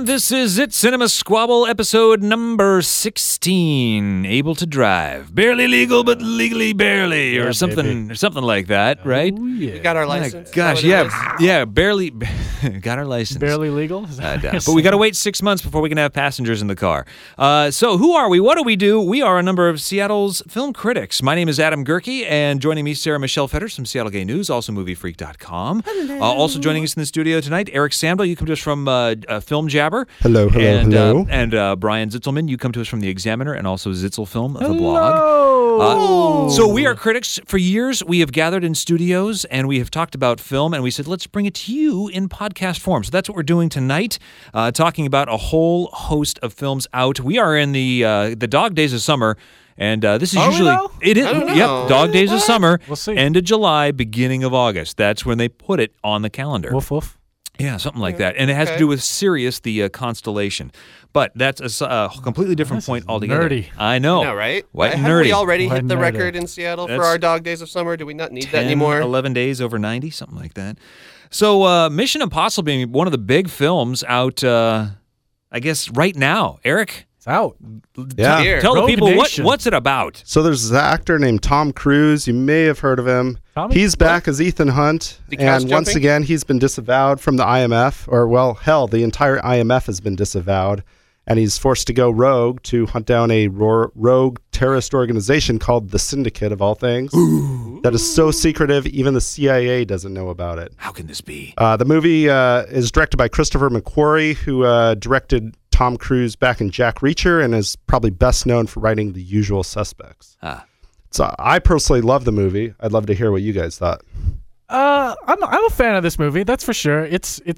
And this is it, Cinema Squabble, episode number 16. Able to drive. Barely legal, but legally barely, or something like that, right? Oh, yeah. We got our license. Gosh, yeah, barely got our license. Barely legal? But we got to wait 6 months before we can have passengers in the car. So who are we? What do we do? We are a number of Seattle's film critics. My name is Adam Gerke, and joining me, Sarah Michelle Fetters from Seattle Gay News, also MovieFreak.com. Also joining us in the studio tonight, Eric Sandel. You come to us from Film Jabber. Hello. And Brian Zitzelman, you come to us from The Examiner and also Zitzel Film, the blog. So we are critics. For years, we have gathered in studios and we have talked about film, and we said, let's bring it to you in podcast form. So that's what we're doing tonight, talking about a whole host of films out. We are in the dog days of summer. And this is usually it is. Yep, dog days of summer. We'll see. End of July, beginning of August. That's when they put it on the calendar. Woof, woof. Yeah, something like that. And it has to do with Sirius, the constellation. But that's a completely different point altogether. Nerdy. I know. I know, right? White and Have nerdy. we already White hit and the nerdy. record in Seattle for our dog days of summer? Do we not need 10, that anymore? 11 days over 90, something like that. So Mission Impossible being one of the big films out, I guess, right now. Eric? It's out. Yeah. Here. Tell the Rogue people Nation. what's it about. So there's an actor named Tom Cruise. You may have heard of him. Tommy? He's back as Ethan Hunt. The couch And once jumping? again, he's been disavowed from the IMF. Or, well, hell, the entire IMF has been disavowed. And he's forced to go rogue to hunt down a rogue terrorist organization called the Syndicate, of all things. That is so secretive, even the CIA doesn't know about it. How can this be? The movie is directed by Christopher McQuarrie, who directed Tom Cruise back in Jack Reacher and is probably best known for writing The Usual Suspects. So I personally love the movie. I'd love to hear what you guys thought. I'm a fan of this movie. That's for sure.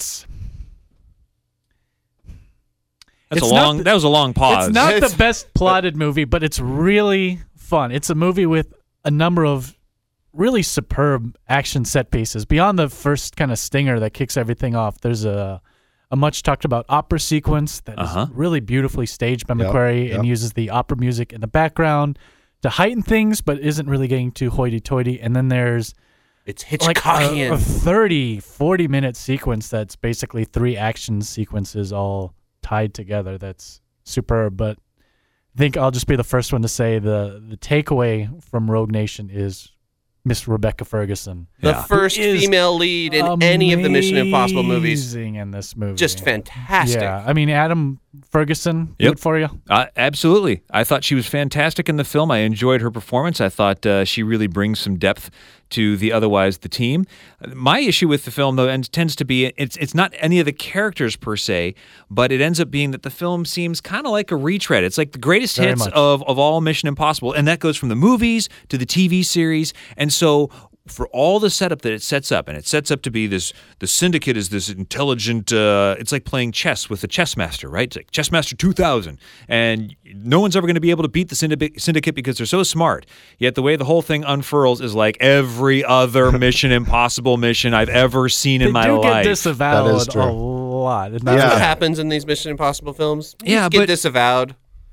That not was a long pause. It's not the best plotted movie, but it's really fun. It's a movie with a number of really superb action set pieces. Beyond the first kind of stinger that kicks everything off, there's a much talked about opera sequence that is really beautifully staged by McQuarrie and uses the opera music in the background to heighten things, but isn't really getting too hoity-toity. And then there's It's like Hitchcockian. a 30, 40-minute sequence that's basically 3 action sequences all tied together. That's superb. But I think I'll just be the first one to say the takeaway from Rogue Nation is Miss Rebecca Ferguson. The Yeah. first Who is female lead in any of the Mission Impossible movies. Amazing in this movie. Just fantastic. Yeah, I mean, Adam Ferguson, Yep. good for you. Absolutely. I thought she was fantastic in the film. I enjoyed her performance. I thought she really brings some depth to the team. My issue with the film, though, and tends to be it's not any of the characters per se, but it ends up being that the film seems kind of like a retread. It's like the greatest Very hits much. of all Mission Impossible, and that goes from the movies to the TV series. And so for all the setup that it sets up, and it sets up to be the Syndicate is this intelligent, it's like playing chess with the chess master, right? It's like Chess Master 2000, and no one's ever going to be able to beat the Syndicate because they're so smart. Yet the way the whole thing unfurls is like every other Mission Impossible mission I've ever seen in my They do life. get disavowed That is true. a lot. And That's Yeah. what happens in these Mission Impossible films. You Yeah, just get but- disavowed.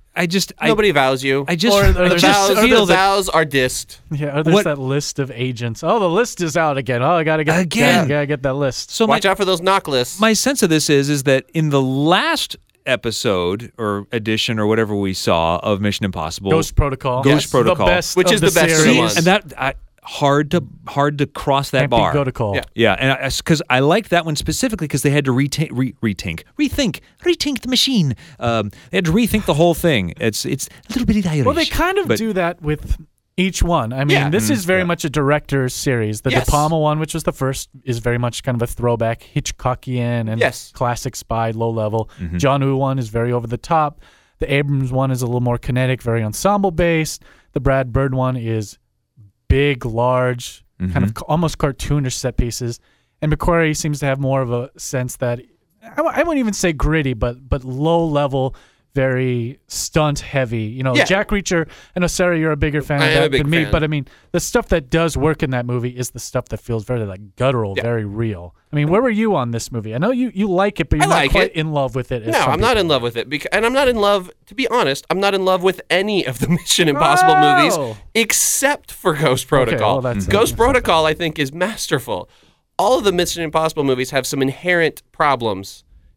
I Nobody vows you. I just, Or I there's just vows, feel the that vows are dissed. Yeah, or there's What- that list of agents. Oh, the list is out again. Oh, I gotta get gotta get that list. so Watch out for those knock lists. my sense of this is that in the last episode or edition or whatever we saw of Mission Impossible, Ghost Protocol. Ghost Protocol. The best Which of is the best series. one. and that hard to cross that Can't be bar. Protocol. Yeah. Yeah, and because I liked that one specifically because they had to rethink the machine. They had to rethink the whole thing. It's a little bit Irish. Well, they kind of but- do that with each one. I mean, Yeah. this is very much a director's series. The Yes. De Palma one, which was the first, is very much kind of a throwback, Hitchcockian and Yes. classic spy, low level. John Woo one is very over the top. The Abrams one is a little more kinetic, very ensemble based. The Brad Bird one is big, large, kind of almost cartoonish set pieces. And McQuarrie seems to have more of a sense that I wouldn't even say gritty, but low level, very stunt heavy. You know, Yeah. Jack Reacher. I know, Sarah, you're a bigger fan I of am a that big than me, fan. but I mean, the stuff that does work in that movie is the stuff that feels very like guttural, Yeah. very real. I mean, where were you on this movie? I know you like it, but you're I not like quite it. in love with it. as No, some I'm not people in love are. with it. And I'm not in love, to be honest, I'm not in love with any of the Mission Impossible movies Oh. except for Ghost Protocol. well, that's- Ghost Protocol, I think, is masterful. All of the Mission Impossible movies have some inherent problems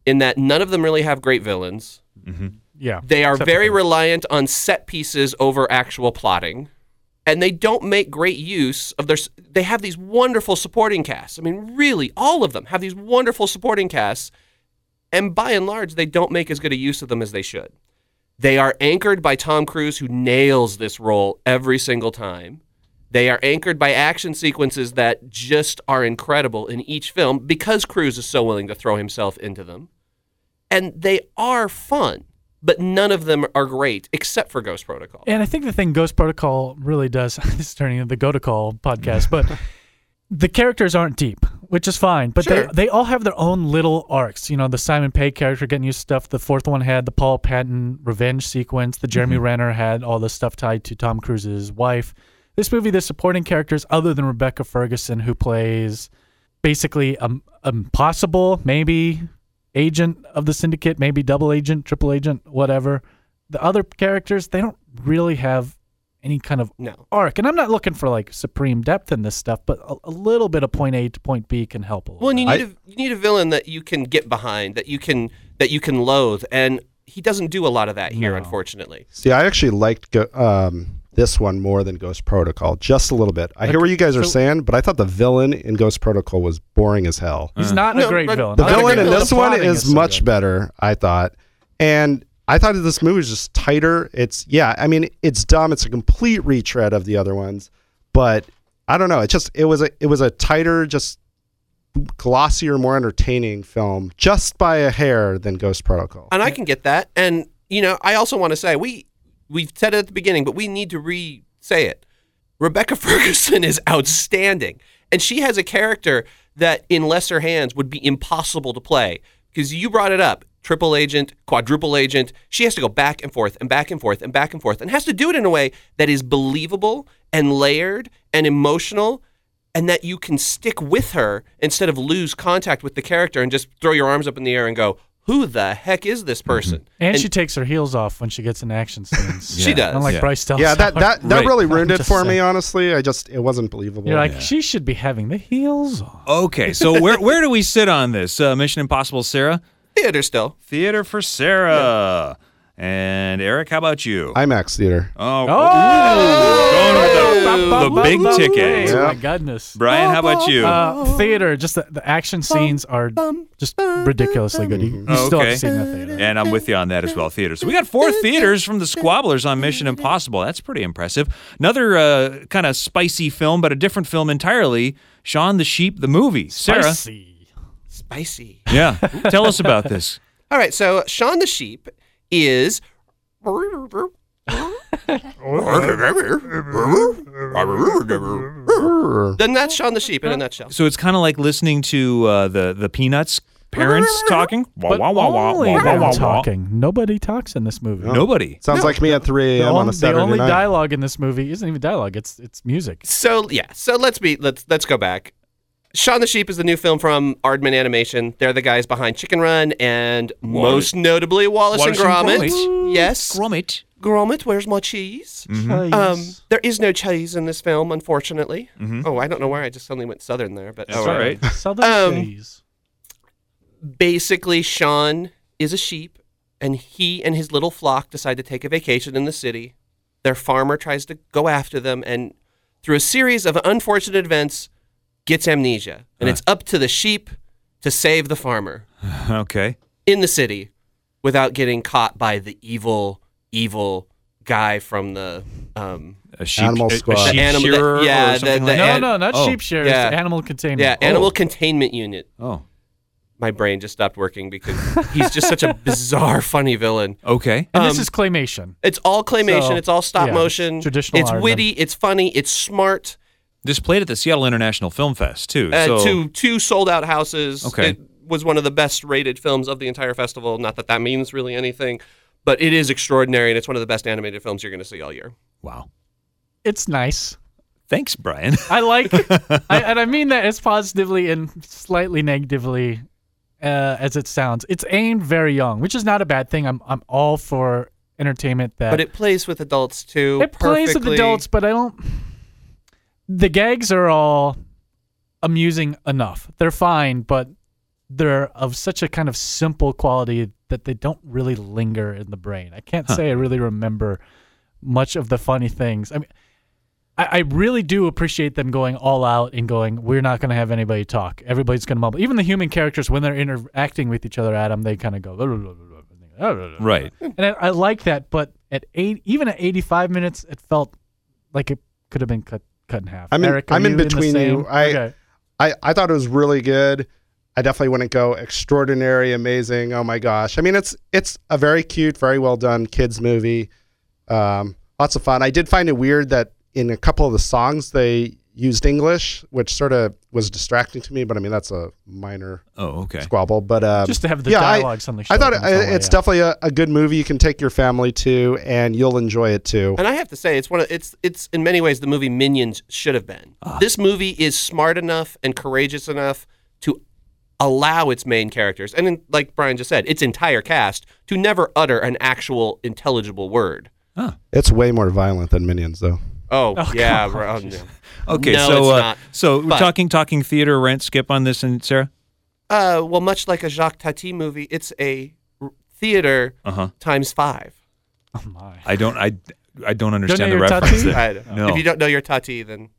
in that none of them really have great villains. Yeah. They are Except very for- reliant on set pieces over actual plotting. And they don't make great use of their... They have these wonderful supporting casts. I mean, really, all of them have these wonderful supporting casts. And by and large, they don't make as good a use of them as they should. They are anchored by Tom Cruise, who nails this role every single time. They are anchored by action sequences that just are incredible in each film because Cruise is so willing to throw himself into them. And they are fun, but none of them are great except for Ghost Protocol. And I think the thing Ghost Protocol really does, this is turning into the Go-to-Call podcast, but the characters aren't deep, which is fine. But Sure. they all have their own little arcs. You know, the Simon Pegg character getting used to stuff. The fourth one had the Paul Patton revenge sequence. The Jeremy Renner had all the stuff tied to Tom Cruise's wife. This movie, the supporting characters, other than Rebecca Ferguson, who plays basically a possible, maybe, agent of the syndicate, maybe double agent, triple agent, whatever. The other characters, they don't really have any kind of No. arc. And I'm not looking for like supreme depth in this stuff, but a little bit of point A to point B can help a little Well, and bit. you need a villain that you can get behind, that you can loathe, and he doesn't do a lot of that here, No. unfortunately. See, I actually liked this one more than Ghost Protocol, just a little bit. I hear what you guys are saying, but I thought the villain in Ghost Protocol was boring as hell. He's not No, a great but villain. The Not a villain great in villain. this The one plotting is so much good. better, I thought. And I thought that this movie was just tighter. It's dumb. It's a complete retread of the other ones, but I don't know. It was a tighter, just glossier, more entertaining film, just by a hair than Ghost Protocol. And I can get that. And, I also want to say, we've said it at the beginning, but we need to re-say it. Rebecca Ferguson is outstanding. And she has a character that in lesser hands would be impossible to play. Because you brought it up, triple agent, quadruple agent. She has to go back and forth and back and forth and back and forth and has to do it in a way that is believable and layered and emotional and that you can stick with her instead of lose contact with the character and just throw your arms up in the air and go, who the heck is this person? And she takes her heels off when she gets in action scenes. She does. Unlike Yeah. Bryce Dallas Yeah, that Right. really ruined it Just for me, saying. honestly. It wasn't believable. You're like, she should be having the heels on. Okay, so where do we sit on this? Mission Impossible, Sarah? Theater still. Theater for Sarah. And Eric, how about you? IMAX theater. Oh, Oh! going with the big ticket. Oh, Yeah. my goodness. Brian, how about you? Theater, just the action scenes are just ridiculously good. You still have Okay. to see it in the theater. And I'm with you on that as well, theater. So we got 4 theaters from the Squabblers on Mission Impossible. That's pretty impressive. Another kind of spicy film, but a different film entirely, Shaun the Sheep, the movie. Sarah. Spicy. Yeah. Tell us about this. All right, so Shaun the Sheep is then that's Shaun the Sheep in a nutshell. So it's kind of like listening to the Peanuts parents talking. Wah, But wah, wah, wah, only wah, them wah, wah. talking. Nobody talks in this movie. Nobody. Sounds like me at 3 a.m. on a The Saturday only night. dialogue in this movie isn't even dialogue. It's music. So let's go back. Shaun the Sheep is the new film from Aardman Animation. They're the guys behind Chicken Run and most notably Wallace and Gromit. Yes, Gromit. Gromit, where's my cheese? There is no cheese in this film, unfortunately. Oh, I don't know where I just suddenly went southern there, but That's all right. Southern cheese. Basically, Shaun is a sheep, and he and his little flock decide to take a vacation in the city. Their farmer tries to go after them, and through a series of unfortunate events, gets amnesia. And it's up to the sheep to save the farmer Okay. in the city without getting caught by the evil guy from the A sheep, Animal Squad. A sheep The animal- shearer yeah, or something the- like the- that? No, not Oh. sheep shearers. Yeah. Animal containment. animal containment unit. Oh. My brain just stopped working because he's just such a bizarre, funny villain. Okay. And this is claymation. It's all claymation. So, it's all stop yeah, motion. traditional It's Aardman. witty. It's funny. It's smart. This played at the Seattle International Film Fest, too. So, Two sold out houses. Okay. It was one of the best rated films of the entire festival. Not that means really anything, but it is extraordinary, and it's one of the best animated films you're going to see all year. wow. It's nice. Thanks, Brian. I like, and I mean that as positively and slightly negatively as it sounds. It's aimed very young, which is not a bad thing. I'm all for entertainment that. But it plays with adults too. It plays with perfectly. adults, but I don't. The gags are all amusing enough. They're fine, but they're of such a kind of simple quality that they don't really linger in the brain. I can't say I really remember much of the funny things. I mean, I really do appreciate them going all out and going, we're not going to have anybody talk. Everybody's going to mumble. Even the human characters, when they're interacting with each other, Adam, they kind of go, Right. and I like that. But even at 85 minutes, it felt like it could have been cut in half. Eric, I'm in the between same? you. Okay. I thought it was really good. I definitely wouldn't go extraordinary, amazing. Oh my gosh! I mean, it's a very cute, very well done kids movie. Lots of fun. I did find it weird that in a couple of the songs they used English, which sort of was distracting to me. But I mean, that's a minor squabble. But just to have the dialogue suddenly. I thought it's definitely a good movie you can take your family to, and you'll enjoy it too. And I have to say, it's in many ways the movie Minions should have been. This movie is smart enough and courageous enough to allow its main characters, and like Brian just said, its entire cast, to never utter an actual intelligible word. It's way more violent than Minions, though. Oh yeah. Okay, No, so we're But- talking theater rent skip on this, and Sarah. Well, much like a Jacques Tati movie, it's a theater times 5. Oh my! I don't understand know the your reference. Tati? there. No. If you don't know your Tati, then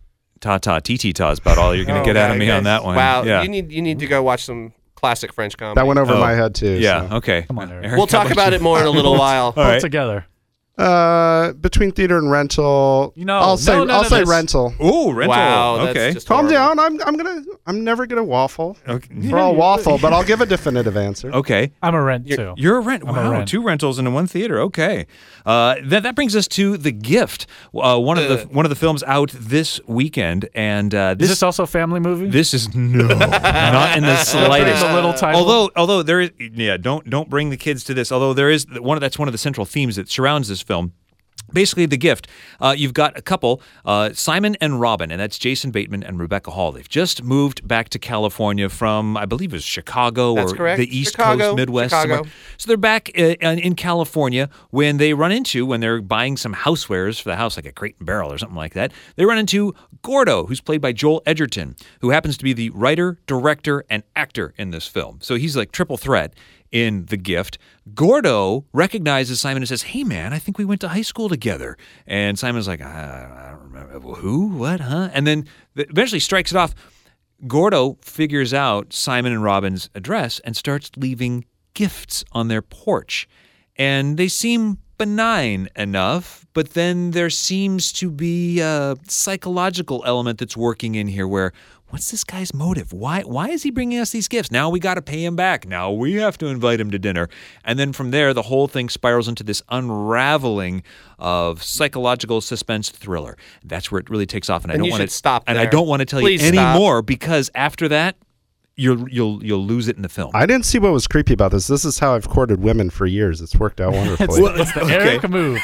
Ta is about all you're going to get out of me on that one. Wow, Yeah. you need to go watch some classic French comedy. That went over my head too. Yeah. so. Okay. Come on, Eric. We'll talk about it more in a little while. All right. Together. Between theater and rental, I'll say rental. Ooh, rental. Wow, that's Okay. just Calm horrible. down. I'm never gonna waffle. Okay. For all waffle, but I'll give a definitive answer. Okay. I'm a rent too. You're a rent. I'm a Wow, rent. 2 rentals into 1 theater. Okay. That brings us to The Gift, one of the films out this weekend, and Is this also a family movie? This is not in the slightest. The little title. Although there is, don't bring the kids to this. Although there is that's one of the central themes that surrounds this film. Basically, The Gift, you've got a couple, Simon and Robin, and that's Jason Bateman and Rebecca Hall. They've just moved back to California from, I believe it was Chicago That's or correct. the East Chicago, Coast, Midwest. Chicago. Somewhere. So they're back in California when they're buying some housewares for the house, like a Crate and Barrel or something like that. They run into Gordo, who's played by Joel Edgerton, who happens to be the writer, director, and actor in this film. So he's like triple threat in The Gift. Gordo recognizes Simon and says, "Hey, man, I think we went to high school together." And Simon's like, "I don't remember. Who? What? Huh?" And then eventually strikes it off. Gordo figures out Simon and Robin's address and starts leaving gifts on their porch. And they seem benign enough, but then there seems to be a psychological element that's working in here where, what's this guy's motive? Why is he bringing us these gifts? Now we got to pay him back. Now we have to invite him to dinner. And then from there, the whole thing spirals into this unraveling of psychological suspense thriller. That's where it really takes off. And I And don't you want should to stop And I there. don't want to tell Please you any stop. more, because after that, you'll lose it in the film. I didn't see what was creepy about this. This is how I've courted women for years. It's worked out wonderfully. It's the Eric move.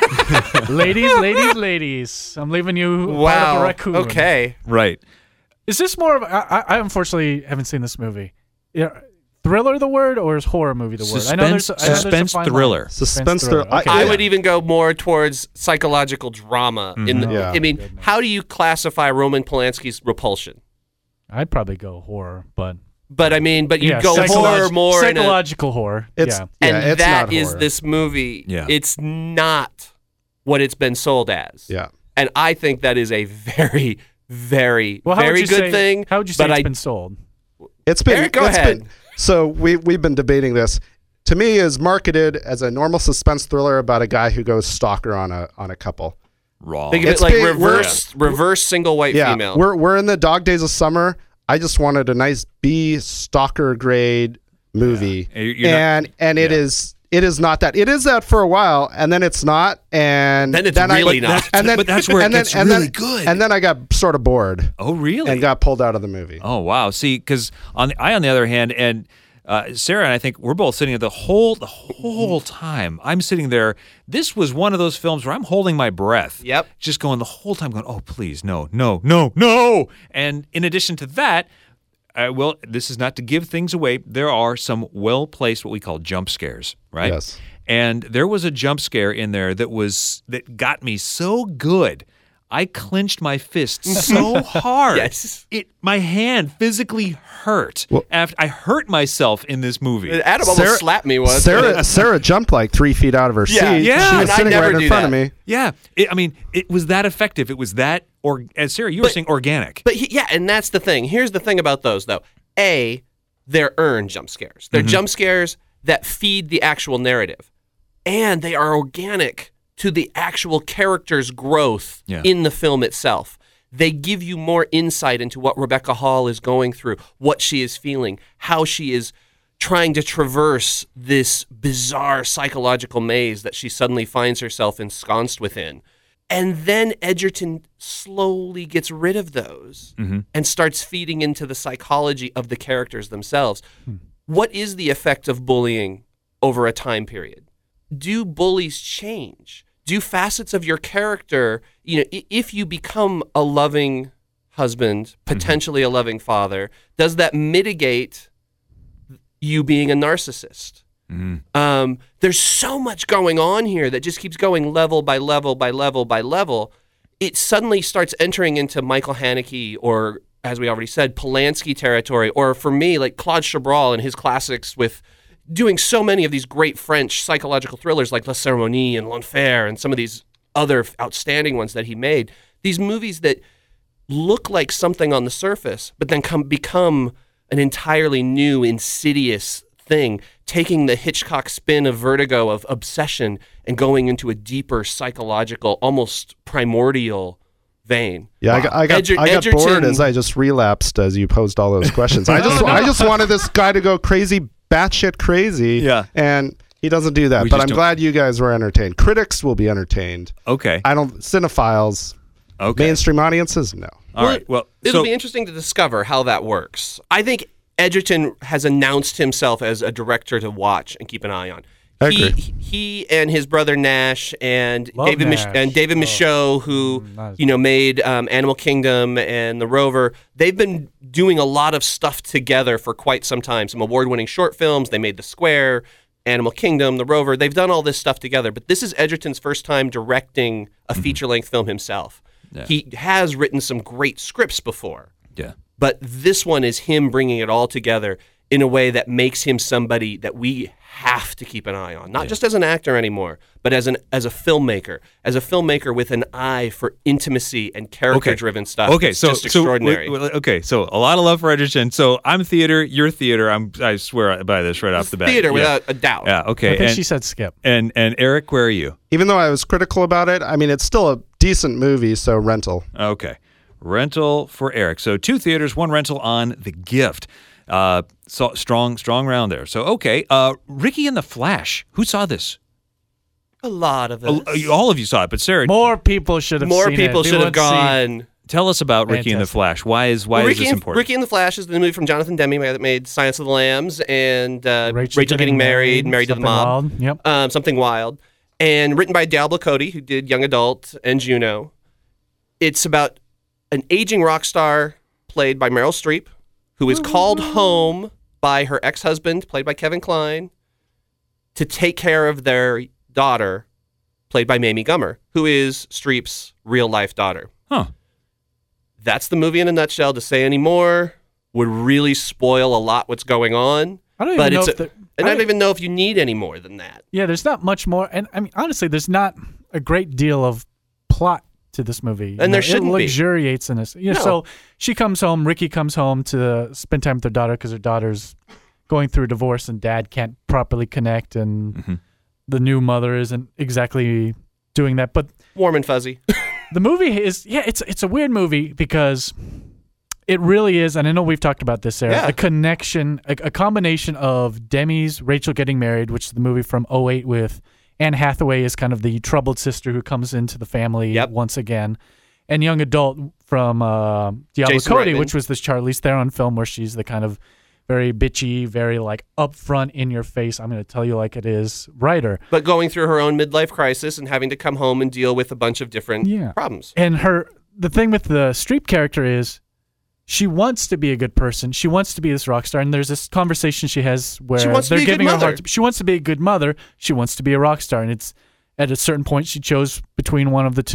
ladies. I'm leaving you part of a Wow. raccoon. Okay. Right. Is this more of I unfortunately haven't seen this movie. Thriller the word, or is horror movie the word? I know there's a Suspense fine thriller. line. Suspense thriller. Okay. I would even go more towards psychological drama. Yeah. I mean, Goodness. how do you classify Roman Polanski's Repulsion? I'd probably go horror, but But you yeah, go horror more in a, psychological horror. It's yeah. and it's that not is horror. this movie. Yeah. It's not what it's been sold as. Yeah. And I think that is a very, very, Well, how would very you good say, thing. How would you say but it's I been sold? It's been. Eric, go it's ahead. been- so we've been debating this. To me, is marketed as a normal suspense thriller about a guy who goes stalker on a couple. Raw. think of It's it like big- reverse single white Yeah, female. we're in the dog days of summer. I just wanted a nice B stalker grade movie, Yeah. You're not- and it is not that. It is that for a while, and then it's not, and Then it's really not. And then, But that's where it and then- gets and really then- good. And then I got sort of bored Oh, really? and got pulled out of the movie. Oh, wow. See, because on the other hand, and Sarah and I think we're both sitting there the whole time. I'm sitting there. This was one of those films where I'm holding my breath. Yep. Just going the whole time, going, "Oh, please, no, no, no, no!" And in addition to that, well, this is not to give things away. There are some well-placed, what we call jump scares, right? Yes. And there was a jump scare in there that got me so good. I clenched my fist so hard. Yes. My hand physically hurt. After I hurt myself in this movie. Adam almost slapped me once. Sarah jumped like 3 feet out of her seat. Yeah. She was And I sitting never right do in front that. of me. Yeah. It was that effective. It was that, or as Sarah, you were saying, organic. But and that's the thing. Here's the thing about those, though. A, they're earned jump scares. They're jump scares that feed the actual narrative. And they are organic to the actual character's growth in the film itself. They give you more insight into what Rebecca Hall is going through, what she is feeling, how she is trying to traverse this bizarre psychological maze that she suddenly finds herself ensconced within. And then Edgerton slowly gets rid of those and starts feeding into the psychology of the characters themselves. What is the effect of bullying over a time period? Do bullies change? Do facets of your character, if you become a loving husband, potentially a loving father, does that mitigate you being a narcissist? There's so much going on here that just keeps going level by level by level by level. It suddenly starts entering into Michael Haneke or, as we already said, Polanski territory, or for me, like Claude Chabrol and his classics with doing so many of these great French psychological thrillers like La Cérémonie and L'Enfer and some of these other outstanding ones that he made. These movies that look like something on the surface, but then become an entirely new, insidious thing, taking the Hitchcock spin of Vertigo, of obsession, and going into a deeper psychological, almost primordial vein. Yeah, I got bored as I just relapsed as you posed all those questions. I just wanted this guy to go crazy, batshit crazy. Yeah. And he doesn't do that. But I'm glad you guys were entertained. Critics will be entertained. Okay. Cinephiles. Okay. Mainstream audiences, no. All right. Well, it'll be interesting to discover how that works. I think Edgerton has announced himself as a director to watch and keep an eye on. I agree. He and his brother Nash and Love David Nash. Michaud, who made Animal Kingdom and The Rover. They've been doing a lot of stuff together for quite some time. Some award-winning short films. They made The Square, Animal Kingdom, The Rover. They've done all this stuff together. But this is Edgerton's first time directing a feature-length film himself. Yeah. He has written some great scripts before. Yeah. But this one is him bringing it all together in a way that makes him somebody that we have to keep an eye on, not just as an actor anymore, but as a filmmaker with an eye for intimacy and character-driven stuff. Okay, it's just extraordinary. So a lot of love for Edgerton. So I'm theater, you're theater. I swear by this right off the bat. Theater, without a doubt. Yeah. Okay. I think she said skip. And Eric, where are you? Even though I was critical about it, I mean, it's still a decent movie, so rental. Okay. Rental for Eric. So 2 theaters, 1 rental on The Gift. So strong round there. So, okay. Ricky and the Flash. Who saw this? A lot of it. All of you saw it, but Sarah. More people should have seen it. More people should have gone. Tell us about Ricky and the Flash. Why is this important? Ricky and the Flash is the movie from Jonathan Demme that made Silence of the Lambs and Rachel Getting Married, Married to the Mob. Yep. Something Wild. And written by Diablo Cody, who did Young Adult and Juno. It's about an aging rock star played by Meryl Streep, who is called home by her ex-husband, played by Kevin Kline, to take care of their daughter, played by Mamie Gummer, who is Streep's real-life daughter. Huh. That's the movie in a nutshell. To say any more would really spoil a lot what's going on. I don't even know I don't even know if you need any more than that. Yeah, there's not much more. And I mean, honestly, there's not a great deal of plot to this movie. And there shouldn't be. It luxuriates in this. Yeah, No. So she comes home, Ricky comes home to spend time with her daughter because her daughter's going through a divorce and dad can't properly connect and the new mother isn't exactly doing that. But Warm and fuzzy. the movie is, it's a weird movie because it really is, and I know we've talked about this, Sarah, a connection, a combination of Demi's Rachel Getting Married, which is the movie from 2008 with Anne Hathaway is kind of the troubled sister who comes into the family once again, and Young Adult from Diablo Jason Cody, Reitman. which was this Charlize Theron film where she's the kind of very bitchy, very like upfront, in your face, I'm going to tell you like it is writer. But going through her own midlife crisis and having to come home and deal with a bunch of different problems. And the thing with the Streep character is she wants to be a good person. She wants to be this rock star. And there's this conversation she has where they're giving her a hard time. She wants to be a good mother. She wants to be a rock star. And it's at a certain point she chose between one of the two.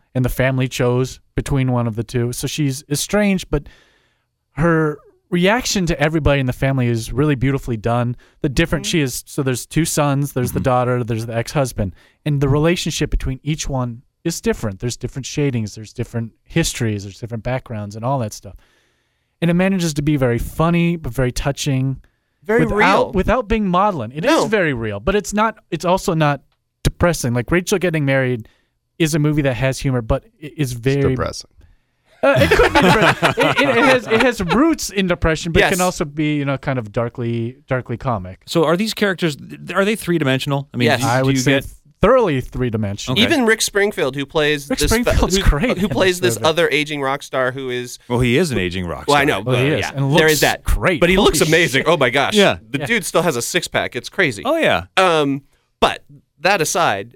and the family chose between one of the two. So she's estranged, but her reaction to everybody in the family is really beautifully done. The different she is, so there's two sons, there's the daughter, there's the ex-husband, and the relationship between each one is different. There's different shadings, there's different histories, there's different backgrounds and all that stuff. And it manages to be very funny, but very touching. Very real. Without being maudlin. It is very real, but it's also not depressing. Like Rachel Getting Married is a movie that has humor, but it is very depressing. It could be depressing. It has roots in depression, but it can also be, kind of darkly comic. So are these characters, are they three-dimensional? I mean, Yes. I would say thoroughly three-dimensional. Okay. Even Rick Springfield, who plays great who in plays this this movie. other aging rock star who is. Well, he is an aging rock star. Well, I know. Well, he is, yeah, and there looks is that. great. But he Holy looks amazing. shit. Oh my gosh. Yeah. The dude still has a six-pack. It's crazy. Oh, yeah. But that aside,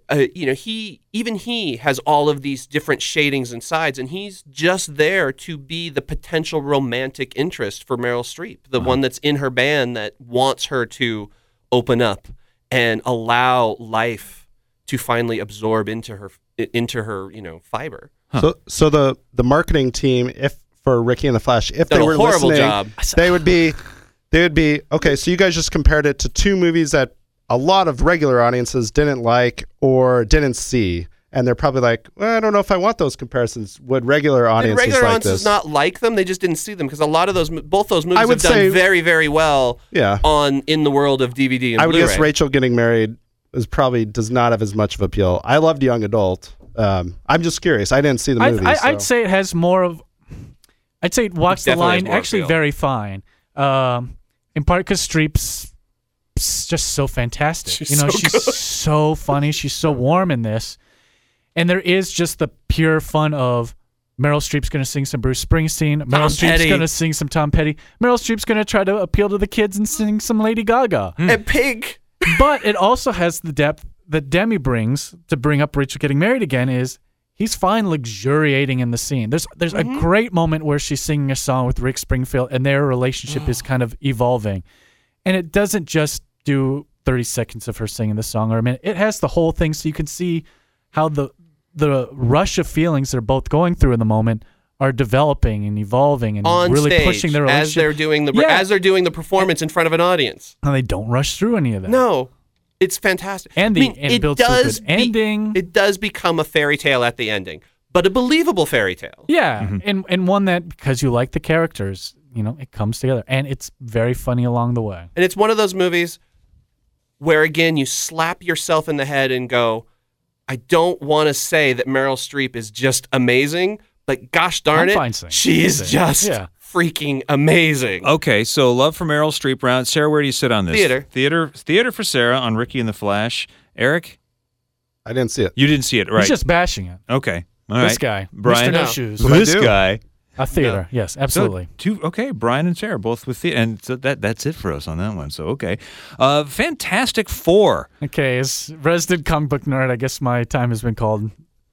he has all of these different shadings and sides, and he's just there to be the potential romantic interest for Meryl Streep, the one that's in her band that wants her to open up and allow life to finally absorb into her fiber. So the marketing team, if for Ricky and the Flash, if Done they a were horrible listening, job. they would be okay. So you guys just compared it to two movies that a lot of regular audiences didn't like or didn't see, and they're probably like, well, I don't know if I want those comparisons. Would regular audiences Did regular like audiences this? not like them? They just didn't see them because a lot of both those movies I would have done say- very, very well Yeah. in the world of DVD and I would Blu-ray. guess Rachel Getting Married does not have as much of appeal. I loved Young Adult. I'm just curious. I didn't see the movie. I'd say it has more of. I'd say it walks the Definitely has line more actually appeal. very fine. In part because Streep's just so fantastic. She's so she's good. so funny. She's so warm in this, and there is just the pure fun of Meryl Streep's going to sing some Bruce Springsteen. Meryl Streep's Petty. going to sing some Tom Petty. Meryl Streep's going to try to appeal to the kids and sing some Lady Gaga. And Pig. But it also has the depth that Demi brings to bring up Rachel Getting Married again is he's fine luxuriating in the scene. There's a great moment where she's singing a song with Rick Springfield and their relationship is kind of evolving. And it doesn't just do 30 seconds of her singing the song or a minute. It has the whole thing so you can see how the rush of feelings they're both going through in the moment are developing and evolving and On really stage, pushing their relationship. as they're doing the performance in front of an audience. And they don't rush through any of that. No, it's fantastic. And it builds to a good ending. It does become a fairy tale at the ending, but a believable fairy tale. Yeah, and one that, because you like the characters, it comes together. And it's very funny along the way. And it's one of those movies where, again, you slap yourself in the head and go, I don't want to say that Meryl Streep is just amazing, but gosh darn I'm fine it, saying she is amazing. just Yeah. freaking amazing. Okay, so love for Meryl Streep round. Sarah, where do you sit on this? Theater for Sarah on Ricky and the Flash. Eric, I didn't see it. you didn't see it, right? He's just bashing it. Okay. All This right. guy, Brian. Mr. No No. Shoes. What I This do. guy. A theater, yes, absolutely. So okay, Brian and Sarah both with the, and so that's it for us on that one. So okay, Fantastic Four. Okay, as resident comic book nerd, I guess my time has been called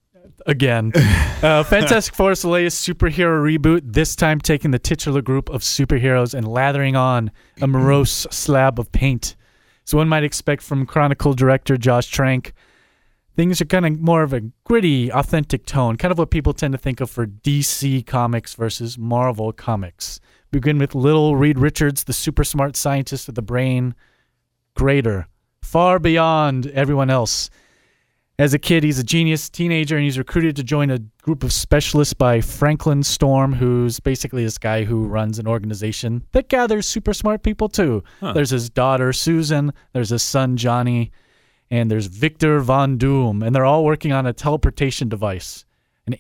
again. Fantastic Four is the latest superhero reboot, this time taking the titular group of superheroes and lathering on a morose slab of paint. So one might expect from Chronicle director Josh Trank, things are kind of more of a gritty, authentic tone, kind of what people tend to think of for DC Comics versus Marvel Comics. Begin with little Reed Richards, the super smart scientist with the brain greater, far beyond everyone else. As a kid, he's a genius teenager, and he's recruited to join a group of specialists by Franklin Storm, who's basically this guy who runs an organization that gathers super smart people too. There's his daughter, Susan. There's his son, Johnny. And there's Victor Von Doom, and they're all working on a teleportation device, an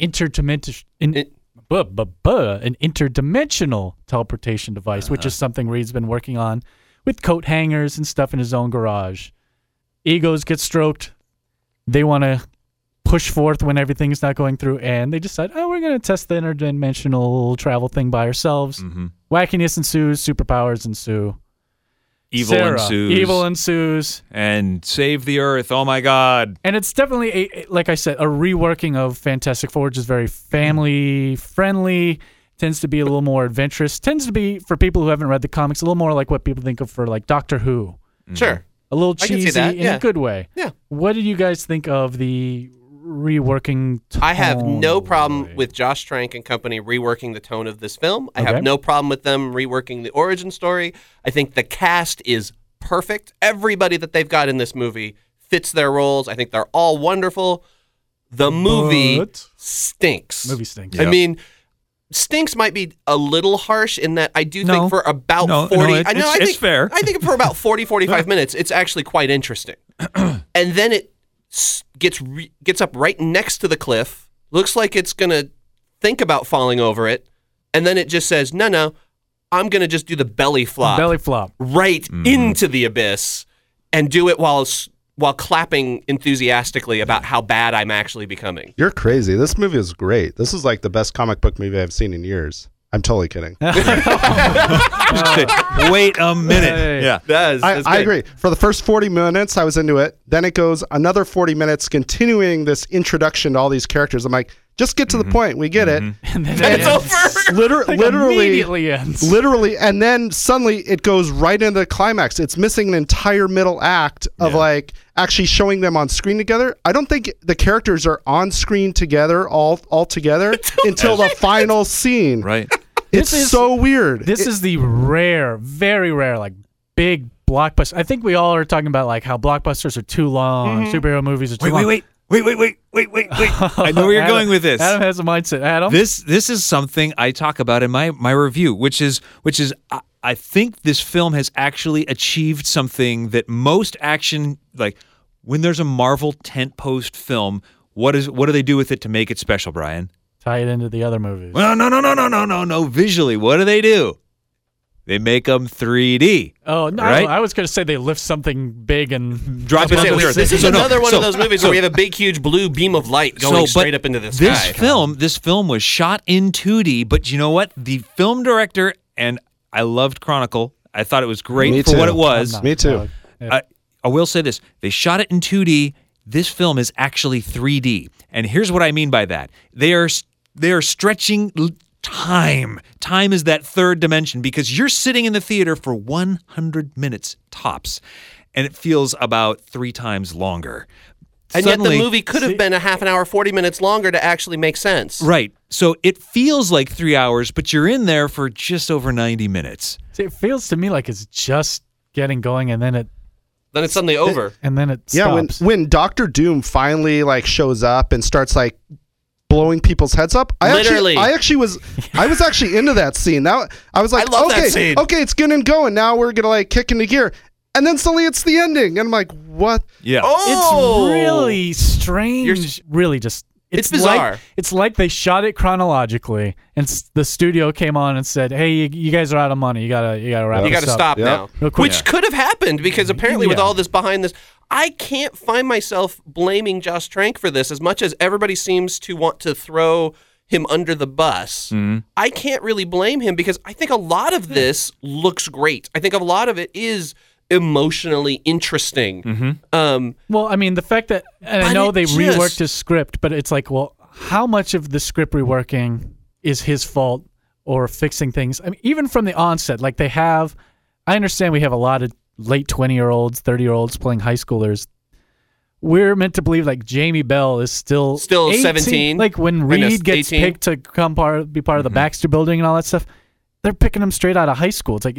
interdimensional teleportation device, which is something Reed's been working on with coat hangers and stuff in his own garage. Egos get stroked. They want to push forth when everything's not going through, and they decide, we're going to test the interdimensional travel thing by ourselves. Mm-hmm. Wackiness ensues, superpowers ensue. Evil Sarah, ensues. Evil ensues. And save the Earth. Oh my God. And it's definitely, like I said, a reworking of Fantastic Four, which is very family-friendly, tends to be a little more adventurous, tends to be, for people who haven't read the comics, a little more like what people think of for like Doctor Who. Sure. A little I can see cheesy that, in yeah. a good way. Yeah. What did you guys think of the reworking tone. I have no problem with Josh Trank and company reworking the tone of this film. I have no problem with them reworking the origin story. I think the cast is perfect. Everybody that they've got in this movie fits their roles. I think they're all wonderful. The movie stinks. Movie stinks. I mean, stinks might be a little harsh in that I do think for about 40... it's fair. I think for about 40, 45 minutes, it's actually quite interesting. And then it gets up right next to the cliff, looks like it's going to think about falling over it, and then it just says, no, I'm going to just do the belly flop. Right into the abyss and do it while clapping enthusiastically about how bad I'm actually becoming. You're crazy. This movie is great. This is like the best comic book movie I've seen in years. I'm totally kidding. Wait a minute. Yeah. I agree. For the first 40 minutes, I was into it. Then it goes another 40 minutes continuing this introduction to all these characters. I'm like, just get to the point. We get it. And then it's over. Literally immediately ends. Literally, and then suddenly it goes right into the climax. It's missing an entire middle act of like actually showing them on screen together. I don't think the characters are on screen together all together until the final scene. Right. It's so weird. This is the rare, very rare, like big blockbuster. I think we all are talking about like how blockbusters are too long, superhero movies are too long. Wait. I know where you're going with this. Adam has a mindset. Adam? This is something I talk about in my review, which is I think this film has actually achieved something that most action, like when there's a Marvel tentpost film, what do they do with it to make it special, Brian? Tie it into the other movies. Well, no. Visually, what do? They make them 3D. Oh, no. Right? I was going to say they lift something big and drop it on the earth. This is another one of those movies where we have a big, huge blue beam of light going straight up into the sky. This film was shot in 2D, but you know what? The film director, and I loved Chronicle. I thought it was great for what it was. Me too. I will say this. They shot it in 2D. This film is actually 3D. And here's what I mean by that. They are stretching time. Time is that third dimension because you're sitting in the theater for 100 minutes tops, and it feels about 3 times longer. And yet the movie could have been a half an hour, 40 minutes longer to actually make sense. Right. So it feels like 3 hours, but you're in there for just over 90 minutes. See, it feels to me like it's just getting going, and then it's suddenly over. And then it stops. When Dr. Doom finally like shows up and starts like blowing people's heads up. I was actually into that scene. Now I was like, I love that scene. Okay, it's good and going. Now we're gonna like kick into gear. And then suddenly it's the ending. And I'm like, what? Yeah. Oh! It's really strange. It's bizarre. It's like they shot it chronologically, and the studio came on and said, "Hey, you guys are out of money. You gotta wrap. You gotta stop now." Real quick. Which could have happened because apparently with all this behind this, I can't find myself blaming Josh Trank for this as much as everybody seems to want to throw him under the bus. I can't really blame him because I think a lot of this looks great. I think a lot of it is emotionally interesting. Well, I mean, the fact that, and I know they reworked his script, but it's like, well, how much of the script reworking is his fault or fixing things? I mean, even from the onset, like I understand we have a lot of late 20-year-olds, 30-year-olds playing high schoolers. We're meant to believe like Jamie Bell is still 18. 17. Like when Reed gets picked to be part of the Baxter Building and all that stuff, they're picking him straight out of high school. It's like,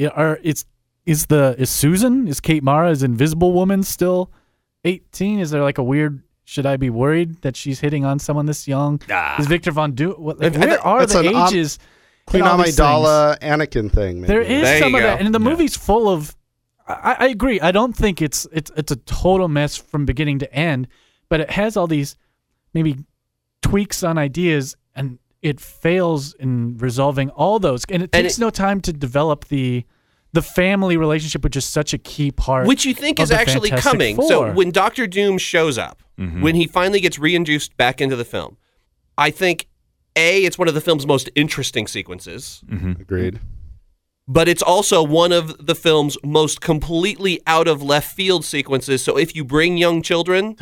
is Susan, is Kate Mara, is Invisible Woman still 18? Is there like a weird, should I be worried that she's hitting on someone this young? Is Victor Von Doom, where are the ages? Queen Amidala Anakin thing. Maybe. There is some of that, and the movie's full of, I agree, I don't think it's a total mess from beginning to end, but it has all these maybe tweaks on ideas, and it fails in resolving all those, and it takes no time to develop the family relationship, which is such a key part. Which you think is actually coming. So when Dr. Doom shows up, when he finally gets reintroduced back into the film, I think, it's one of the film's most interesting sequences. Agreed. But it's also one of the film's most completely out of left field sequences. So if you bring young children,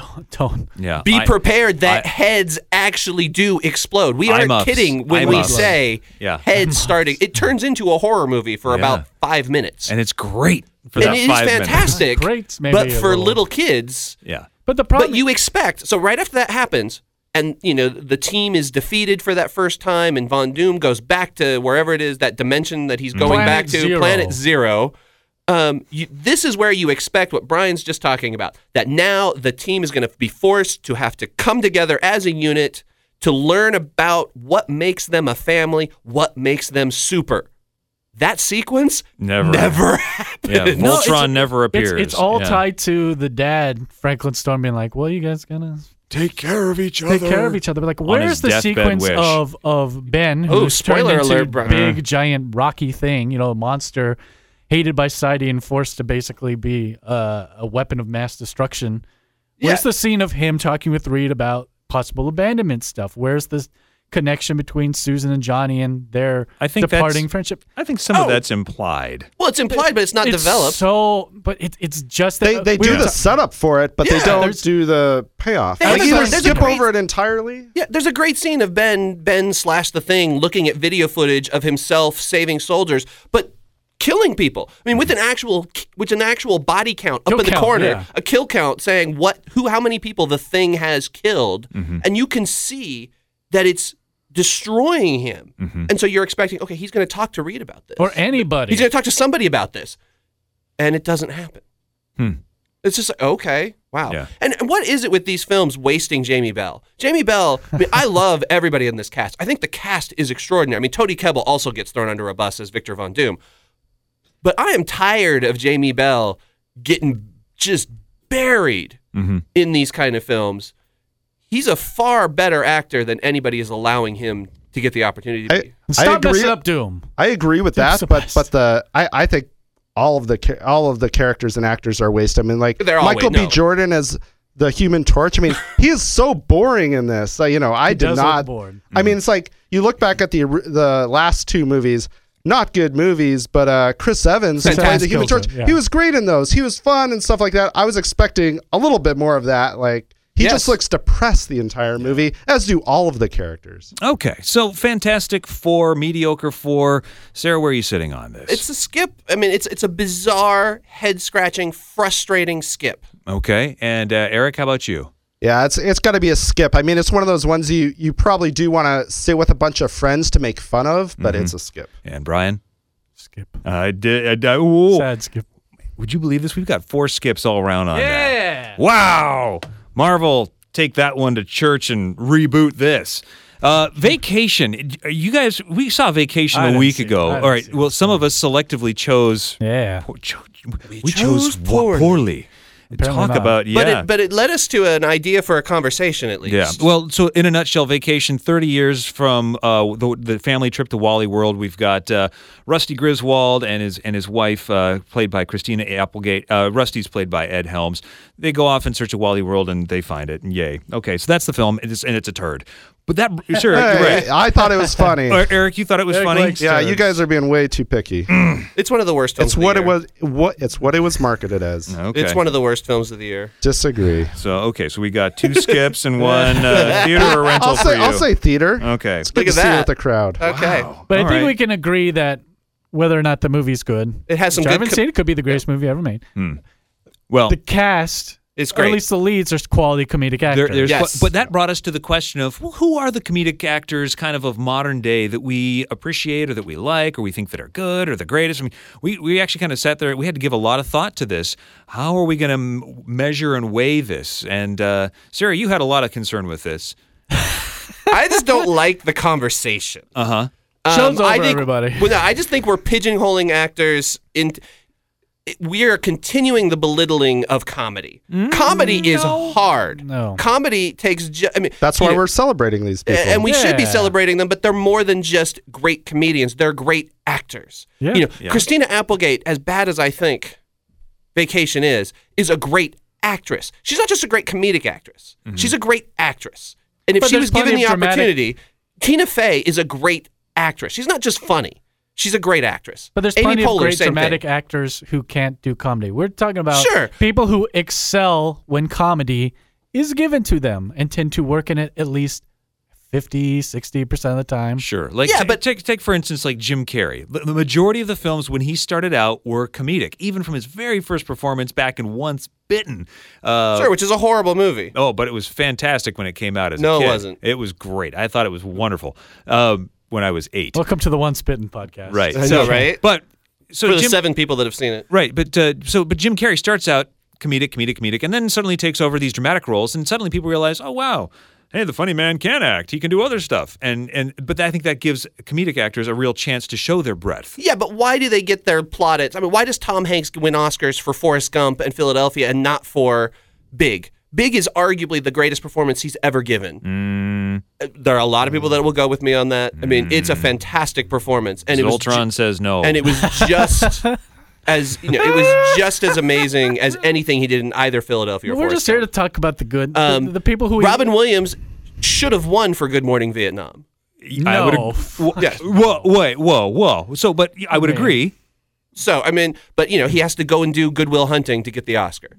be prepared that heads actually do explode. We aren't kidding when we say heads starting. It turns into a horror movie for about 5 minutes. And it's great for that 5 minutes. And it is fantastic. Great, but for little kids. But the problem, you expect, so right after that happens, and the team is defeated for that first time, and Von Doom goes back to wherever it is, that dimension that he's going back to, Planet Zero. This is where you expect what Brian's just talking about, that now the team is going to be forced to have to come together as a unit to learn about what makes them a family, what makes them super. That sequence never happened. Yeah, Voltron never appears. It's all tied to the dad, Franklin Storm, being like, well, you guys gonna take care of each other. But like, where's the sequence of Ben, who's turned spoiler into alert, big, giant, rocky thing, a monster hated by society and forced to basically be a weapon of mass destruction? Where's the scene of him talking with Reed about possible abandonment stuff? Where's the connection between Susan and Johnny and their departing friendship? I think some of that's implied. Well, it's implied, but it's not developed. But it's just that they do the setup for it, but they don't do the payoff. Like either skip over it entirely. Yeah, there's a great scene of Ben slash the Thing looking at video footage of himself saving soldiers, but killing people. I mean, with an actual body count up in the corner, a kill count saying how many people the Thing has killed, and you can see that it's destroying him. And so you're expecting, okay, he's going to talk to Reed about this. Or anybody. He's going to talk to somebody about this. And it doesn't happen. It's just like, okay, wow. Yeah. And what is it with these films wasting Jamie Bell? Jamie Bell, I mean, I love everybody in this cast. I think the cast is extraordinary. I mean, Toby Kebbell also gets thrown under a bus as Victor Von Doom. But I am tired of Jamie Bell getting just buried in these kind of films. He's a far better actor than anybody is allowing him to get the opportunity to be. Stop messing up Doom. I agree with that, but I think all of the characters and actors are wasted. I mean, like Michael B. Jordan as the Human Torch. I mean, he is so boring in this. I did not. I mean, it's like you look back at the last two movies. Not good movies, but Chris Evans, who played the Human Torch, he was great in those. He was fun and stuff like that. I was expecting a little bit more of that. Like, he just looks depressed the entire movie, as do all of the characters. Okay, so Fantastic Four, mediocre Four. Sarah, where are you sitting on this? It's a skip. I mean, it's a bizarre, head-scratching, frustrating skip. Okay, and Eric, how about you? Yeah, it's got to be a skip. I mean, it's one of those ones you probably do want to sit with a bunch of friends to make fun of, but it's a skip. And Brian? Skip. I did. Sad skip. Would you believe this? We've got 4 skips all around on that. Yeah. Wow. Marvel, take that one to church and reboot this. Vacation. You guys, we saw Vacation a week ago. All right. Well, some of us selectively chose. Yeah. We chose poorly. Apparently Talk not. about, But it led us to an idea for a conversation, at least. Yeah. Well, so in a nutshell, Vacation, 30 years from the family trip to Wally World. We've got Rusty Griswold and his wife, played by Christina Applegate. Rusty's played by Ed Helms. They go off in search of Wally World, and they find it, and yay. Okay, so that's the film, and it's a turd. But sure, you're right. I thought it was funny. Eric, you thought it was funny? Yeah, you guys are being way too picky. It's one of the worst films It's what it was marketed as. Okay. It's one of the worst films of the year. Disagree. So we got 2 skips and 1 theater or rental for you. I'll say theater. Okay. It's good to see it with the crowd. Okay. Wow. But I All think right. we can agree that whether or not the movie's good, It has some which I good haven't seen, it could be the greatest movie ever made. Well, The cast, It's or great. at least the leads, are quality comedic actors. Yes. But that brought us to the question of, well, who are the comedic actors kind of modern day that we appreciate or that we like or we think that are good or the greatest? I mean, we actually kind of sat there. We had to give a lot of thought to this. How are we going to measure and weigh this? And Sarah, you had a lot of concern with this. I just don't like the conversation. Uh-huh. Show's over, I think, everybody. Well, no, I just think we're pigeonholing actors we are continuing the belittling of comedy. Comedy is hard. No. Comedy takes. That's why we're celebrating these people. And we should be Yeah. celebrating them, but they're more than just great comedians. They're great actors. Yeah. Christina Applegate, as bad as I think Vacation is a great actress. She's not just a great comedic actress. She's a great actress. And if But she there's was given plenty the of dramatic- opportunity, Tina Fey is a great actress. She's not just funny. She's a great actress. But there's Amy plenty Poehler, of great same dramatic thing. actors who can't do comedy. We're talking about Sure. people who excel when comedy is given to them and tend to work in it at least 50, 60% of the time. Sure. Like, Yeah, but- take for instance, like Jim Carrey. The majority of the films when he started out were comedic, even from his very first performance back in Once Bitten. Sure, which is a horrible movie. Oh, but it was fantastic when it came out as No, a it kid. wasn't. It was great. I thought it was wonderful when I was 8. Welcome to the One Spittin' podcast. Right. I know, right? But so For the Jim, 7 people that have seen it. right. But Jim Carrey starts out comedic, and then suddenly takes over these dramatic roles, and suddenly people realize, oh wow, hey, the funny man can act. He can do other stuff, but I think that gives comedic actors a real chance to show their breadth. Yeah, but why do they get their plaudits? I mean, why does Tom Hanks win Oscars for Forrest Gump and Philadelphia and not for Big? Big is arguably the greatest performance he's ever given. There are a lot of people that will go with me on that. I mean, it's a fantastic performance, and it was Zoltron says no. and it was just as it was just as amazing as anything he did in either Philadelphia or We're Forrest just here to Gump. talk about the good. The people who Robin Williams should have won for Good Morning Vietnam. I would No. Yes. Whoa. So, but I would Okay. agree. So I mean, but he has to go and do Good Will Hunting to get the Oscar.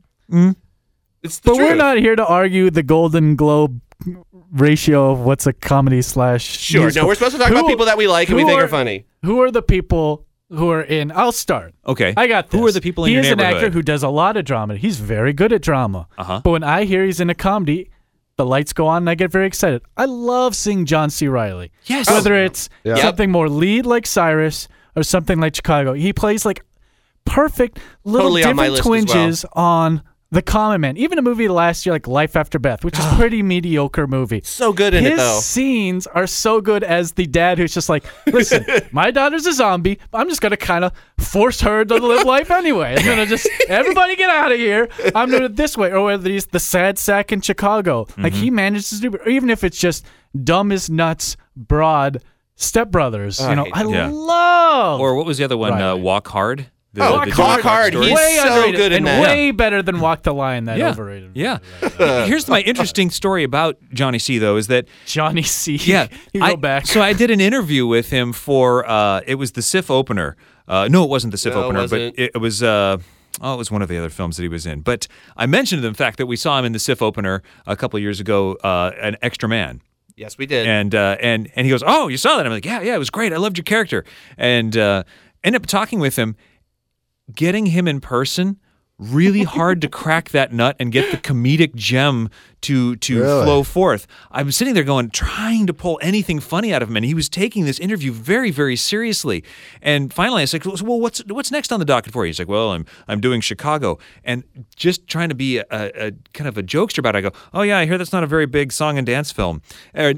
It's the But truth. we're not here to argue the Golden Globe ratio of what's a comedy slash. Sure. musical. No, we're supposed to talk about people that we like and we who think are funny. Who are the people who are in? I'll start. Okay. I got this. Who are the people in he your is an neighborhood? actor who does a lot of drama. He's very good at drama. Uh-huh. But when I hear he's in a comedy, the lights go on and I get very excited. I love seeing John C. Reilly. Yes. Whether it's Yeah. something more lead like Cyrus or something like Chicago. He plays like perfect little Totally on my different list as well. twinges on The Common Man. Even a movie last year like Life After Beth, which is a pretty mediocre movie. So good in His it though. scenes are so good as the dad who's just like, listen, my daughter's a zombie, but I'm just going to kind of force her to live life anyway. I'm going to just, everybody get out of here. I'm doing it this way. Or whether he's the sad sack in Chicago. Like he manages to do it. Or even if it's just dumb as nuts, broad stepbrothers. I hate I that. Yeah. love. Or what was the other one? Right. Walk Hard. Oh, the Walk George Hard. story? He's way so underrated good in and that. way better than Walk the Line, that Yeah. overrated. Yeah. Here's my interesting story about Johnny C, though, is that Johnny C. Yeah, you go back. So I did an interview with him for it was the SIF opener. No, it wasn't the SIF No, it opener, wasn't. but it was it was one of the other films that he was in. But I mentioned the fact that we saw him in the SIF opener a couple of years ago, an Extra Man. Yes, we did. And he goes, "Oh, you saw that?" I'm like, "Yeah, it was great. I loved your character." And ended up talking with him, getting him in person. Really hard to crack that nut and get the comedic gem to Really? flow forth. I was sitting there trying to pull anything funny out of him, and he was taking this interview very, very seriously. And finally, I was like, "Well, what's next on the docket for you?" He's like, "Well, I'm doing Chicago," and just trying to be a kind of a jokester about it. I go, "Oh yeah, I hear that's not a very big song and dance film, or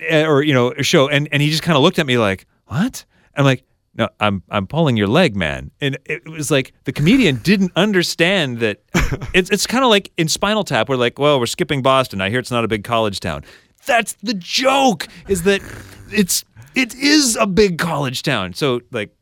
a show," and he just kind of looked at me like, "What?" I'm like, "No, I'm pulling your leg, man." And it was like the comedian didn't understand that. It's kind of like in Spinal Tap, we're like, "Well, we're skipping Boston. I hear it's not a big college town." That's the joke. Is that it is a big college town. So like,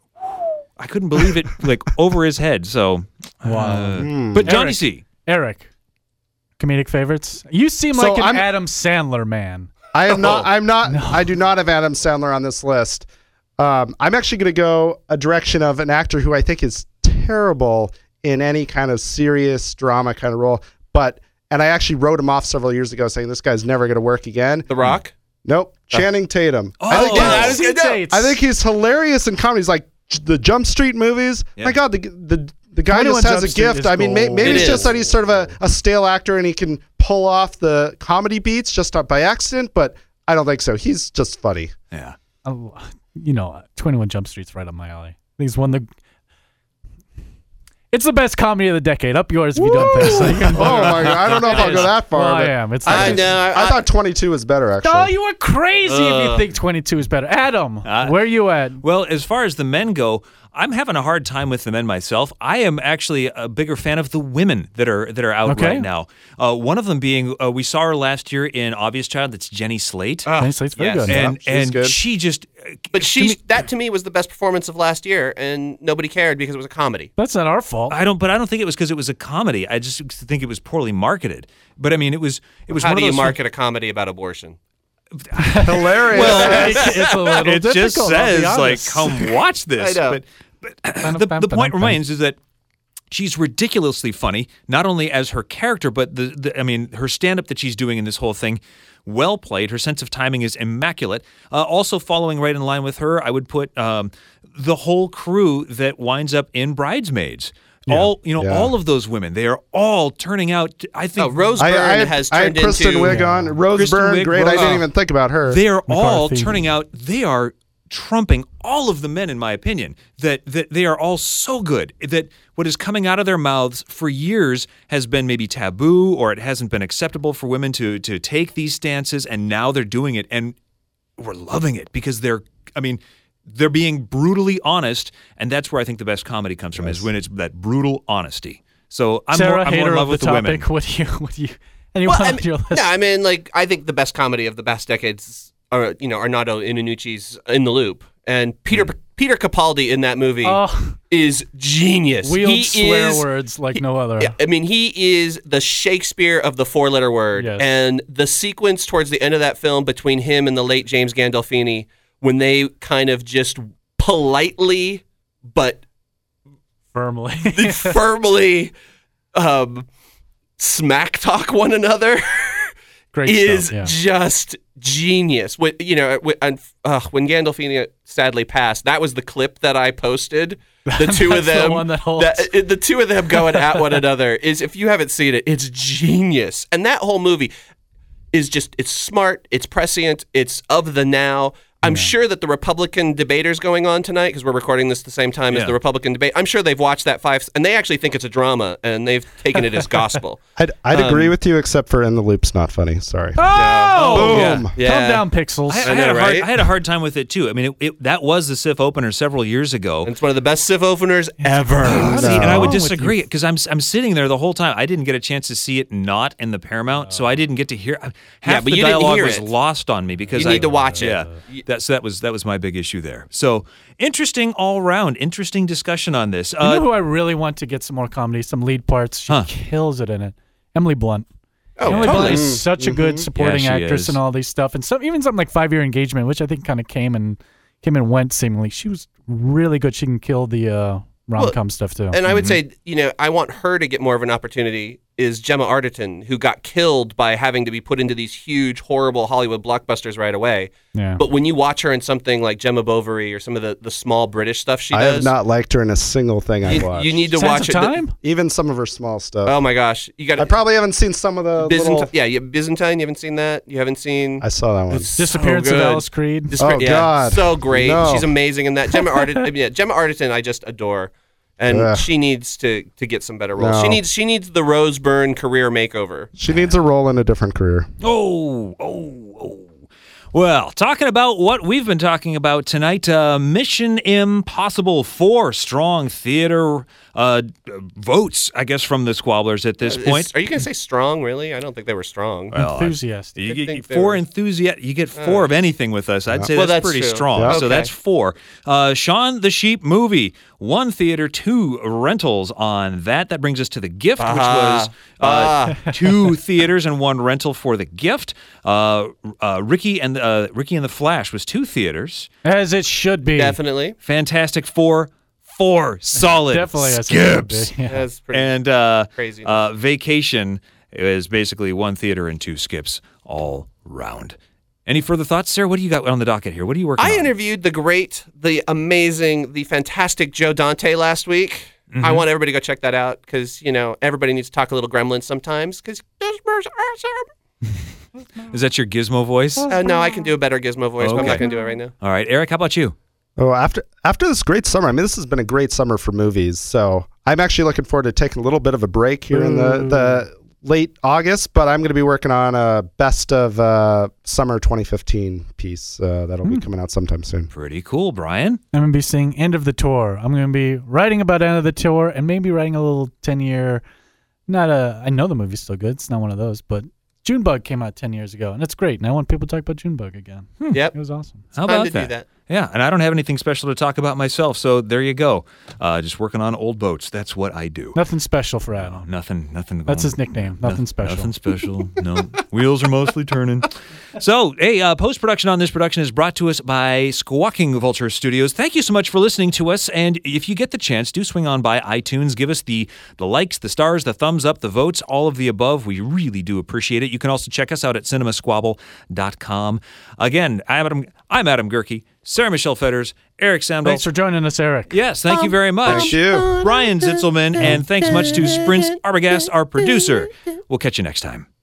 I couldn't believe it. Like over his head. So Wow. but Johnny Eric. C. Eric, comedic favorites? You seem So like an I'm- Adam Sandler man. I am not. I'm not. I do not have Adam Sandler on this list. I'm actually going to go a direction of an actor who I think is terrible in any kind of serious drama kind of role. And I actually wrote him off several years ago, saying this guy's never going to work again. The Rock. Nope, Channing Tatum. I was gonna know. I think he's hilarious in comedies like the Jump Street movies. Yeah. My God, the guy 21 just has Jump a Street gift. is I mean, gold. maybe It it's is. just that he's sort of a stale actor and he can pull off the comedy beats just by accident, but I don't think so. He's just funny. Yeah. 21 Jump Street's right up my alley. I think it's one of the. It's the best comedy of the decade. Up yours if you don't think so. You can Oh my God, I don't know if I'll go that far. Well, I but am. It's I like- know. I thought 22 was better, actually. Oh, you are crazy if you think 22 is better. Adam, where are you at? Well, as far as the men go, I'm having a hard time with the men myself. I am actually a bigger fan of the women that are out Okay. right now. One of them being we saw her last year in Obvious Child. That's Jenny Slate, Jenny Slate's very yes. good. and she's good. she just. But that to me was the best performance of last year, and nobody cared because it was a comedy. That's not our fault. I don't think it was because it was a comedy. I just think it was poorly marketed. But I mean, it was. How one of do you those market a comedy about abortion? Hilarious. Well, it's a little it just difficult, I'll be says like, honest. "Come watch this." I know. But the point remains is that she's ridiculously funny, not only as her character, but I mean, her stand-up that she's doing in this whole thing well played. Her sense of timing is immaculate. Also following right in line with her, I would put the whole crew that winds up in Bridesmaids. All all of those women, they are all turning out. I think Rose Byrne has I turned had Kristen into Wiig on. Rose Kristen Byrne, Wiig, great. Rose- I didn't even think about her. they are all McCarthy. turning out. They are trumping all of the men, in my opinion. That they are all so good that what is coming out of their mouths for years has been maybe taboo, or it hasn't been acceptable for women to take these stances, and now they're doing it, and we're loving it because they're being brutally honest, and that's where I think the best comedy comes from, is when it's that brutal honesty. So I'm Sarah, more in hater love of with the the women. topic. What do you? Anyone on your list? I mean, like, I think the best comedy of the past decades are, Arnaldo Iannucci's In the Loop, and Peter Capaldi in that movie is genius. Wields swear words like no other. Yeah, I mean, he is the Shakespeare of the four-letter word, Yes. and the sequence towards the end of that film between him and the late James Gandolfini, when they kind of just politely but Firmly. firmly smack talk one another Great is stuff, yeah. just genius. When Gandolfini sadly passed, that was the clip that I posted. The two of That's the them, one that holds. the two of them going at one another is, if you haven't seen it, it's genius. And that whole movie is it's smart, it's prescient, it's of the now. I'm sure that the Republican debaters going on tonight, because we're recording this the same time as the Republican debate, I'm sure they've watched that and they actually think it's a drama, and they've taken it as gospel. I'd agree with you, except for In the Loop's not funny. Sorry. Oh! Boom. Yeah. Calm down, Pixels. I know, right? had a hard time with it too. I mean, that was the SIF opener several years ago. And it's one of the best SIF openers ever. See, and I would wrong with disagree because I'm sitting there the whole time. I didn't get a chance to see it not in the Paramount, so I didn't get to hear. Half but the you didn't dialogue hear was it. lost on me because You need to watch it. Yeah, that was my big issue there. So interesting all around. Interesting discussion on this. You know who I really want to get some more comedy, some lead parts? She kills it in it. Emily Blunt. Oh, Emily totally. Blunt is such a good supporting Yeah, she actress is. and all these stuff, and even something like 5 Year Engagement, which I think kind of came and went seemingly. She was really good. She can kill the rom-com stuff too. And I would say, I want her to get more of an opportunity, is Gemma Arterton, who got killed by having to be put into these huge, horrible Hollywood blockbusters right away. Yeah. But when you watch her in something like Gemma Bovary or some of the small British stuff she I does, have not liked her in a single thing I've watched. you need to Sands watch of it. Time? Even some of her small stuff. Oh my gosh, you got I probably haven't seen some of the little... Byzantine. You haven't seen that? You haven't seen? I saw that one. It's Disappearance so of good. Alice Creed. Oh, God. so great. No. She's amazing in that. Gemma Arterton, I just adore. And Ugh. she needs to get some better roles. No. She needs the Rose Byrne career makeover. She needs a role in a different career. Well, talking about what we've been talking about tonight, Mission Impossible 4 strong theater votes, I guess, from the Squabblers at this point. Are you going to say strong, really? I don't think they were strong. Enthusiastic. You I get think they four were- enthusiast. You get four of anything with us. I'd say Well, that's that's pretty true. strong. Yeah. So Okay. that's 4. Shaun the Sheep movie, 1 theater, 2 rentals on that. That brings us to The Gift, which was 2 theaters and 1 rental for The Gift. Ricky and the Flash was 2 theaters. As it should be. Definitely. Fantastic Four, 4 solid Definitely as it should skips. be. Yeah. That's pretty And crazy. Vacation is basically 1 theater and 2 skips all round. Any further thoughts, Sarah? What do you got on the docket here? What are you working on? I interviewed the great, the amazing, the fantastic Joe Dante last week. I want everybody to go check that out because, everybody needs to talk a little Gremlins sometimes because Gizmo's awesome. Is that your gizmo voice? No, I can do a better Gizmo voice, but I'm Okay. not going to do it right now. All right, Eric, how about you? Oh, after this great summer, I mean, this has been a great summer for movies. So I'm actually looking forward to taking a little bit of a break here in the late August, but I'm going to be working on a best of summer 2015 piece that'll be coming out sometime soon. Pretty cool, Brian. I'm going to be seeing End of the Tour. I'm going to be writing about End of the Tour and maybe writing a little 10-year, I know the movie's still good. It's not one of those, but Junebug came out 10 years ago, and it's great. And I want people to talk about Junebug again. Yep. It was awesome. How Time about to do that? that. Yeah, and I don't have anything special to talk about myself, so there you go. Just working on old boats. That's what I do. Nothing special for Adam. Nothing. That's his nickname. Nothing special. Nothing special. No. Wheels are mostly turning. So, hey, post-production on this production is brought to us by Squawking Vulture Studios. Thank you so much for listening to us. And if you get the chance, do swing on by iTunes. Give us the likes, the stars, the thumbs up, the votes, all of the above. We really do appreciate it. You can also check us out at cinemasquabble.com. Again, I'm Adam Gerke, Sarah Michelle Fetters, Eric Samdal. Thanks for joining us, Eric. Yes, thank you very much. Thank you. Brian Zitzelman, and thanks much to Sprince Arbogast, our producer. We'll catch you next time.